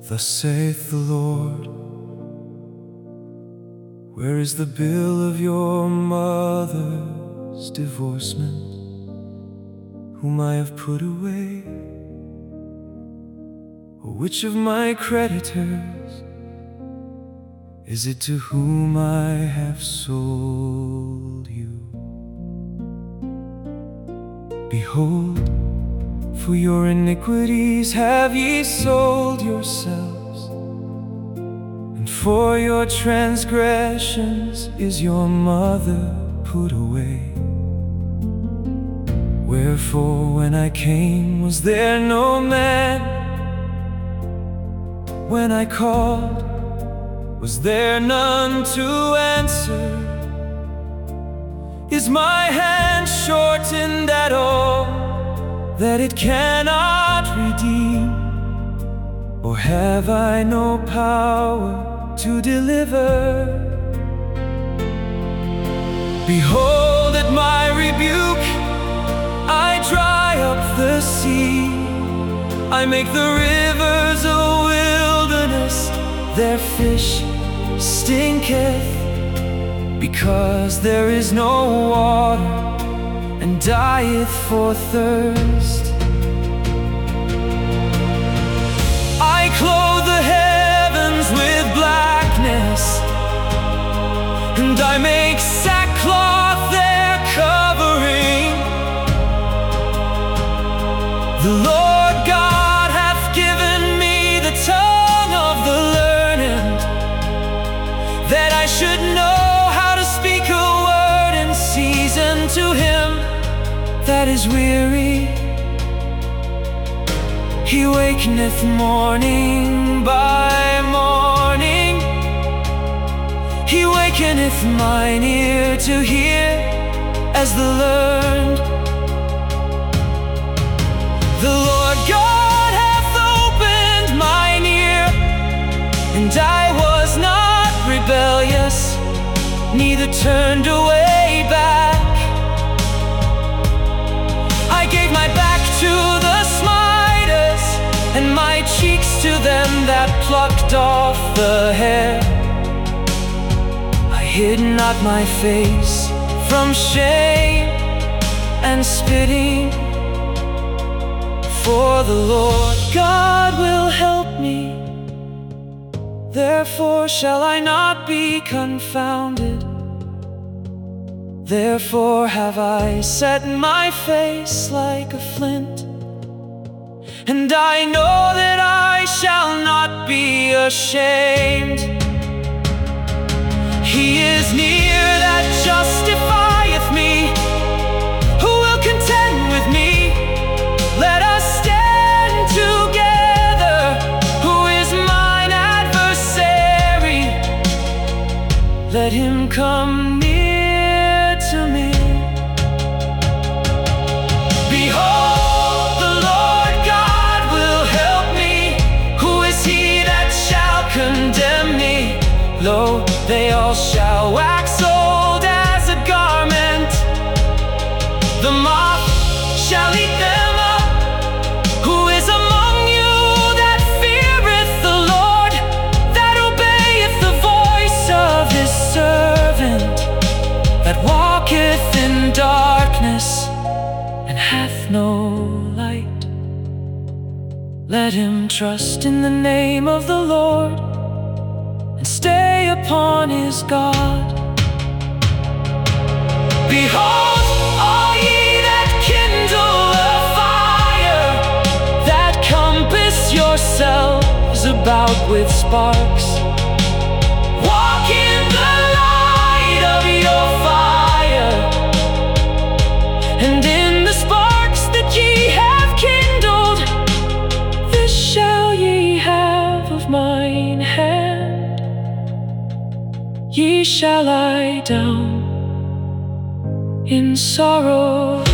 Thus saith the Lord, where is the bill of your mother's divorcement, whom I have put away? Or which of my creditors is it to whom I have sold you? Behold, for your iniquities have ye sold yourselves, and for your transgressions is your mother put away. Wherefore when I came, was there no man? When I called, was there none to answer? Is my hand shortened at all, that it cannot redeem? Or have I no power to deliver? Behold, at my rebuke I dry up the sea, I make the rivers a wilderness, their fish stinketh, because there is no water, and dieth for thirst. I clothe the heavens with blackness, and I make sackcloth their covering. The Lord God hath given me the tongue of the learned, that I should know how to speak a word in season to him that is weary. He wakeneth morning by morning, he wakeneth mine ear to hear as the learned. The Lord God hath opened mine ear, and I was not rebellious, neither turned away back. I gave my back to the smiters, and my cheeks to them that plucked off the hair. I hid not my face from shame and spitting, for the Lord God will help me. Therefore shall I not be confounded. Therefore have I set my face like a flint, and I know that I shall not be ashamed. He is near that justifieth me, who will contend with me? Let us stand together. Who is mine adversary? Let him come near to me. Behold, the Lord God will help me. Who is he that shall condemn me? Lo, they all shall wax old as a garment, the moth shall eat them up. Who is among you that feareth the Lord, that obeyeth the voice of his servant, that walketh in darkness and hath no light? Let him trust in the name of the Lord, and stay upon his God. Behold, all ye that kindle a fire, that compass yourselves about with sparks, walk in the light of your fire, and in the sparks that ye have kindled, this shall ye have of mine hand. Ye shall lie down in sorrow